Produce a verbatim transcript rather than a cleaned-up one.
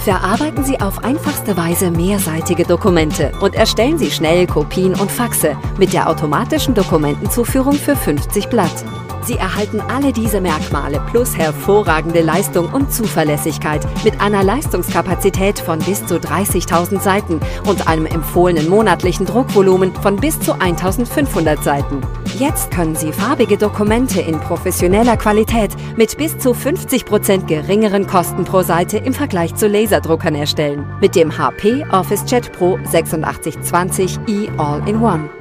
Verarbeiten Sie auf einfachste Weise mehrseitige Dokumente und erstellen Sie schnell Kopien und Faxe mit der automatischen Dokumentenzuführung für fünfzig Blatt. Sie erhalten alle diese Merkmale plus hervorragende Leistung und Zuverlässigkeit mit einer Leistungskapazität von bis zu dreißigtausend Seiten und einem empfohlenen monatlichen Druckvolumen von bis zu eintausendfünfhundert Seiten. Jetzt können Sie farbige Dokumente in professioneller Qualität mit bis zu fünfzig Prozent geringeren Kosten pro Seite im Vergleich zu Laserdruckern erstellen. Mit dem H P OfficeJet Pro sechsundachtzig zwanzig i All-in-One.